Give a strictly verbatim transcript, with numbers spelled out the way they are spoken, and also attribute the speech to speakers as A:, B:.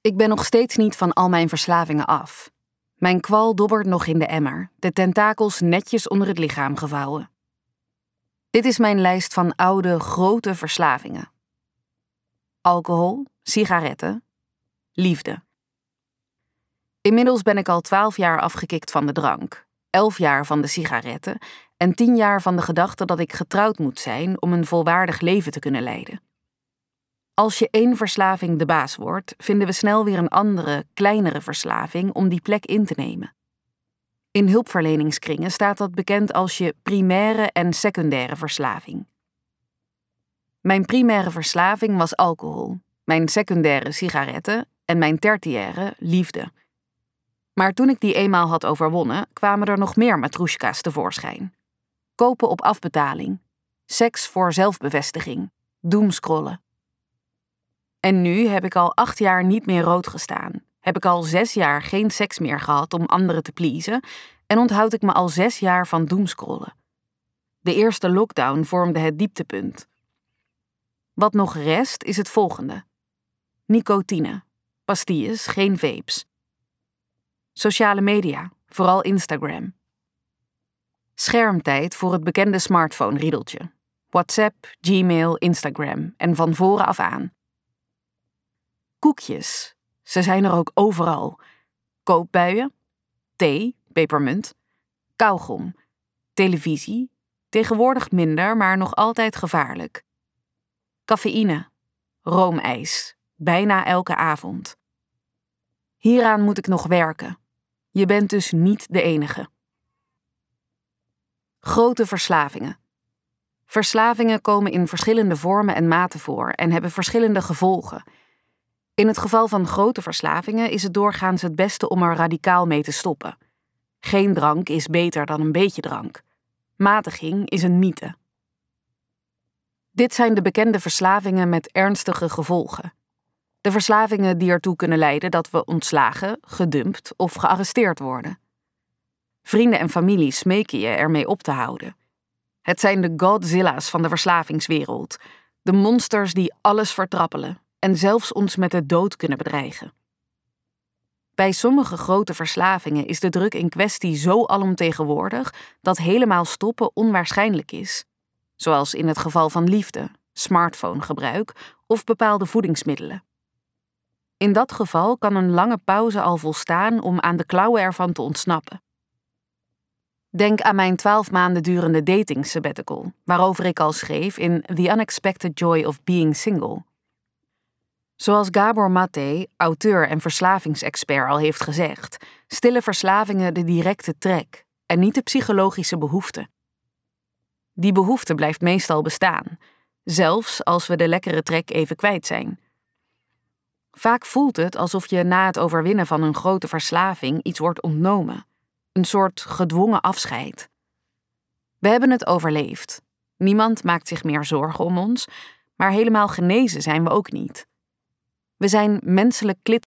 A: Ik ben nog steeds niet van al mijn verslavingen af. Mijn kwal dobbert nog in de emmer, de tentakels netjes onder het lichaam gevouwen. Dit is mijn lijst van oude, grote verslavingen. Alcohol, sigaretten, liefde. Inmiddels ben ik al twaalf jaar afgekikt van de drank, elf jaar van de sigaretten en tien jaar van de gedachte dat ik getrouwd moet zijn om een volwaardig leven te kunnen leiden. Als je één verslaving de baas wordt, vinden we snel weer een andere, kleinere verslaving om die plek in te nemen. In hulpverleningskringen staat dat bekend als je primaire en secundaire verslaving. Mijn primaire verslaving was alcohol, mijn secundaire sigaretten en mijn tertiaire liefde. Maar toen ik die eenmaal had overwonnen, kwamen er nog meer matroeska's tevoorschijn. Kopen op afbetaling, seks voor zelfbevestiging, doomscrollen. En nu heb ik al acht jaar niet meer rood gestaan, heb ik al zes jaar geen seks meer gehad om anderen te pleasen en onthoud ik me al zes jaar van doomscrollen. De eerste lockdown vormde het dieptepunt. Wat nog rest is het volgende. Nicotine, pastilles, geen vapes. Sociale media, vooral Instagram. Schermtijd voor het bekende smartphone-riedeltje. WhatsApp, Gmail, Instagram en van voren af aan. Koekjes, ze zijn er ook overal. Koopbuien, thee, pepermunt, kauwgom, televisie, tegenwoordig minder, maar nog altijd gevaarlijk. Cafeïne, roomijs, bijna elke avond. Hieraan moet ik nog werken. Je bent dus niet de enige. Grote verslavingen. Verslavingen komen in verschillende vormen en maten voor en hebben verschillende gevolgen. In het geval van grote verslavingen is het doorgaans het beste om er radicaal mee te stoppen. Geen drank is beter dan een beetje drank. Matiging is een mythe. Dit zijn de bekende verslavingen met ernstige gevolgen. De verslavingen die ertoe kunnen leiden dat we ontslagen, gedumpt of gearresteerd worden. Vrienden en familie smeken je ermee op te houden. Het zijn de Godzilla's van de verslavingswereld, de monsters die alles vertrappelen en zelfs ons met de dood kunnen bedreigen. Bij sommige grote verslavingen is de druk in kwestie zo alomtegenwoordig dat helemaal stoppen onwaarschijnlijk is, zoals in het geval van liefde, smartphonegebruik of bepaalde voedingsmiddelen. In dat geval kan een lange pauze al volstaan om aan de klauwen ervan te ontsnappen. Denk aan mijn twaalf maanden durende dating sabbatical, waarover ik al schreef in The Unexpected Joy of Being Single. Zoals Gabor Mate, auteur en verslavingsexpert, al heeft gezegd, stillen verslavingen de directe trek en niet de psychologische behoefte. Die behoefte blijft meestal bestaan, zelfs als we de lekkere trek even kwijt zijn. Vaak voelt het alsof je na het overwinnen van een grote verslaving iets wordt ontnomen. Een soort gedwongen afscheid. We hebben het overleefd. Niemand maakt zich meer zorgen om ons, maar helemaal genezen zijn we ook niet. We zijn menselijk klit